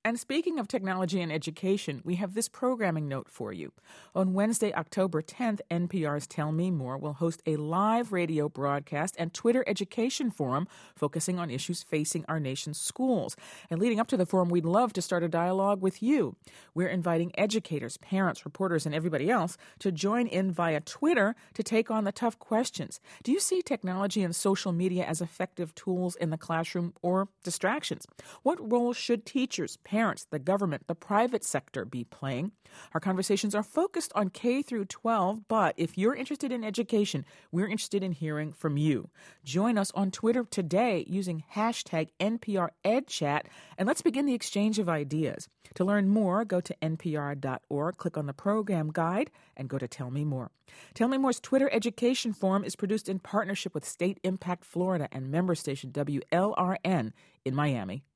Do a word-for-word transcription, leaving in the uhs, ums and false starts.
And speaking of technology and education, we have this programming note for you. On Wednesday, October tenth, N P R's Tell Me More will host a live radio broadcast and Twitter education forum focusing on issues facing our nation's schools. And leading up to the forum, we'd love to start a dialogue with you. We're inviting educators, parents, reporters, and everybody else to join in via Twitter to take on the tough questions. Do you see technology and social media as effective tools in the classroom or distractions? What role should teachers, parents, the government, the private sector be playing? Our conversations are focused on K through twelve, but if you're interested in education, we're interested in hearing from you. Join us on Twitter today using hashtag N P R EdChat, and let's begin the exchange of ideas. To learn more, go to N P R dot org, click on the program guide, and go to Tell Me More. Tell Me More's Twitter Education Forum is produced in partnership with State Impact Florida and member station W L R N in Miami.